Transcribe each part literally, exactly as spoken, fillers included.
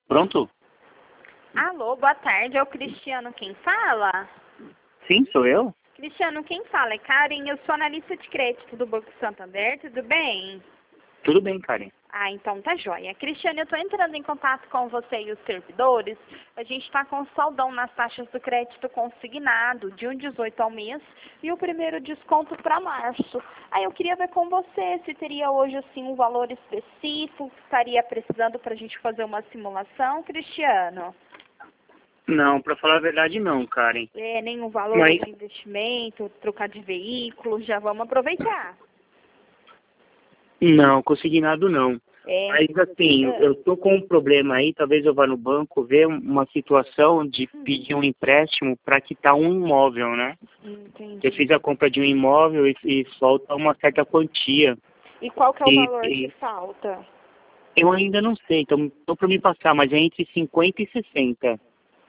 Pronto? Alô, boa tarde. É o Cristiano quem fala? Sim, sou eu. Cristiano, quem fala é Karen. Eu sou analista de crédito do Banco Santander. Tudo bem? Tudo bem, Karen. Ah, então tá joia. Cristiano, eu tô entrando em contato com você e os servidores. A gente tá com saldão nas taxas do crédito consignado de um vírgula dezoito ao mês e o primeiro desconto para março. Aí eu queria ver com você se teria hoje assim um valor específico que estaria precisando para a gente fazer uma simulação, Cristiano. Não, pra falar a verdade não, Karen. É, nenhum valor Mas... de investimento, trocar de veículo, já vamos aproveitar. Não, consignado não. É. Mas assim, Ah. eu tô com um problema aí, talvez eu vá no banco ver uma situação de pedir um empréstimo para quitar um imóvel, né? Entendi. Eu fiz a compra de um imóvel e, e falta uma certa quantia. E qual que é o E- valor e- que falta? Eu ainda não sei, então estou para me passar, mas é entre cinquenta e sessenta.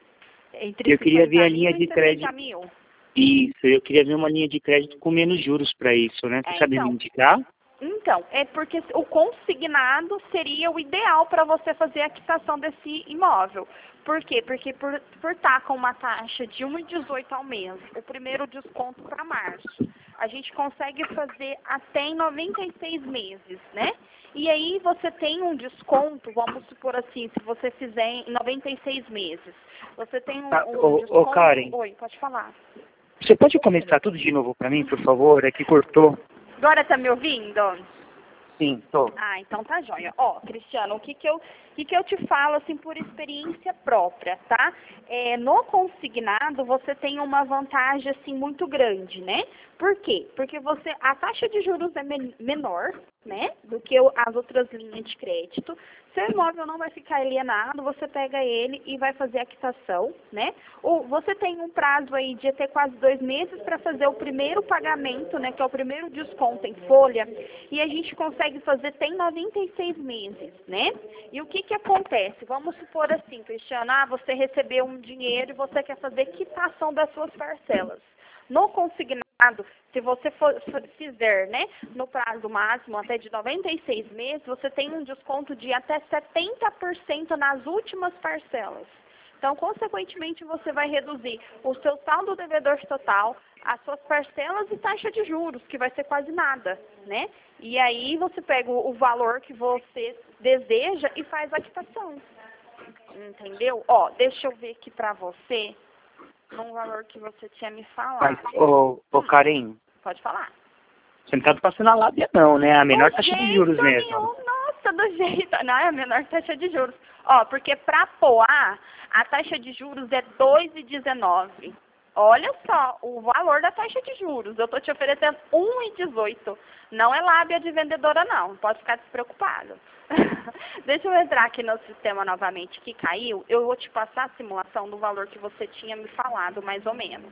Entre Eu queria ver cinquenta a mil linha e de sessenta crédito. mil. Isso, eu queria ver uma linha de crédito com menos juros para isso, né? Você É, sabe me então. indicar? Então, é porque o consignado seria o ideal para você fazer a quitação desse imóvel. Por quê? Porque por por estar com uma taxa de um vírgula dezoito ao mês, o primeiro desconto para março, a gente consegue fazer até em noventa e seis meses, né? E aí você tem um desconto, vamos supor assim, se você fizer em noventa e seis meses, você tem um, Tá, um ô, ô, desconto... Karen. Oi, pode falar. Você pode começar tudo de novo para mim, por favor? É que cortou. Agora tá me ouvindo? Sim, tô. Ah, então tá joia. Ó, Cristiano, o que que eu, o que que eu te falo, assim, por experiência própria, tá? É, no consignado, você tem uma vantagem, assim, muito grande, né? Por quê? Porque você, a taxa de juros é men menor, né? Do que o- as outras linhas de crédito. Seu imóvel não vai ficar alienado, você pega ele e vai fazer a quitação, né? Ou você tem um prazo aí de até quase dois meses para fazer o primeiro pagamento, né? Que é o primeiro desconto em folha. E a gente consegue fazer tem noventa e seis meses, né? E o que que acontece? Vamos supor assim, Cristiano, ah, você recebeu um dinheiro e você quer fazer quitação das suas parcelas. No consignado, se você for, for- fizer, né, no prazo máximo até de noventa e seis meses, você tem um desconto de até setenta por cento nas últimas parcelas. Então, consequentemente, você vai reduzir o seu saldo devedor total, as suas parcelas e taxa de juros, que vai ser quase nada, né? E aí você pega o o valor que você deseja e faz a quitação. Entendeu? Ó, deixa eu ver aqui pra você, num valor que você tinha me Mas, falado. ô, ô Hum, Karen, pode falar. você não tá passando a lábia não, né? A menor Do taxa de jeito juros mesmo. nenhum, nossa, do jeito. Não, é a menor taxa de juros. Ó, porque para Poá, a taxa de juros é dois vírgula dezenove. Olha só o valor da taxa de juros. Eu tô te oferecendo um vírgula dezoito. Não é lábia de vendedora, não. Pode ficar despreocupado. Deixa eu entrar aqui no sistema novamente que caiu. Eu vou te passar a simulação do valor que você tinha me falado, mais ou menos.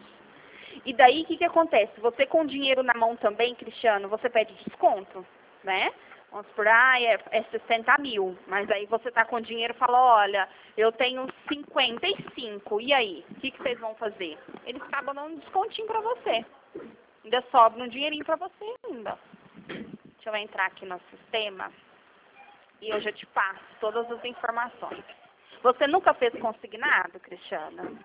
E daí, o que que acontece? Você com dinheiro na mão também, Cristiano, você pede desconto, né? Vamos por, ah, é, é sessenta mil. Mas aí você tá com dinheiro e fala, olha, eu tenho cinquenta e cinco. E aí? O que que vocês vão fazer? Eles acabam dando um descontinho pra você. Ainda sobra um dinheirinho pra você ainda. Deixa eu entrar aqui no sistema e eu já te passo todas as informações. Você nunca fez consignado, Cristiano?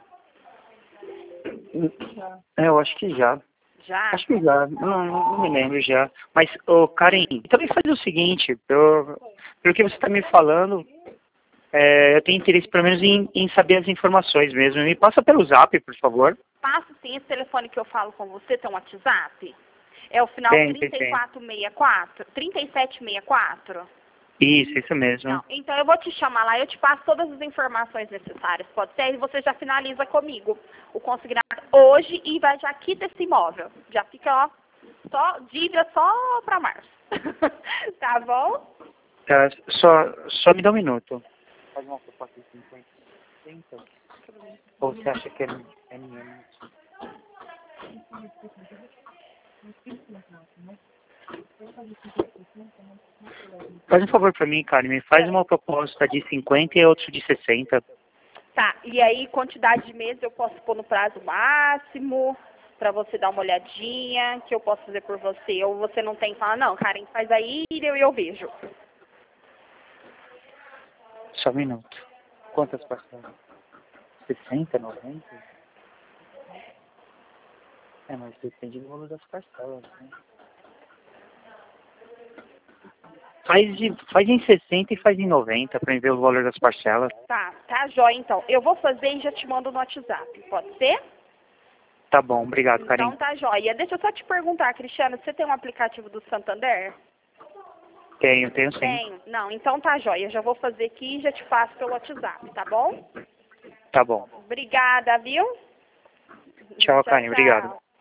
É, eu acho que já. Já? Acho que já. Não, não, não me lembro já. Mas, ô, Karen, também faz o seguinte, eu, pelo que você está me falando, é, eu tenho interesse pelo menos em, em saber as informações mesmo. Me passa pelo zap, por favor. Passo sim, esse telefone que eu falo com você tem um WhatsApp? É o final Tem, tem, trinta e tem. quatro sessenta e quatro? trinta e sete sessenta e quatro? Isso, isso mesmo. Não, então eu vou te chamar lá, eu te passo todas as informações necessárias, pode ser? E você já finaliza comigo o consignado hoje e vai já quita esse imóvel. Já fica, ó, só, dívida só para março. Tá bom? Tá, só, só me dá um minuto. Faz uma proposta de cinquenta, sessenta? Ou você acha que é, é minha? Faz um favor pra mim, Karen. Me faz É. uma proposta de cinquenta e outra de sessenta. Tá, e aí quantidade de meses eu posso pôr no prazo máximo, pra você dar uma olhadinha, que eu posso fazer por você, ou você não tem, fala, não, Karen, faz aí e eu, eu vejo. Só um minuto. Quantas parcelas? sessenta, noventa? É, mas depende do valor das parcelas, né? Faz, de, faz em sessenta e faz em noventa para ver o valor das parcelas. Tá, tá jóia então. Eu vou fazer e já te mando no WhatsApp, pode ser? Tá bom, obrigado, Karen. Então tá jóia. Deixa eu só te perguntar, Cristiano, você tem um aplicativo do Santander? Tenho, tenho sim. Tenho. Não, então tá jóia. Já vou fazer aqui e já te passo pelo WhatsApp, tá bom? Tá bom. Obrigada, viu? Tchau, Karen, obrigado.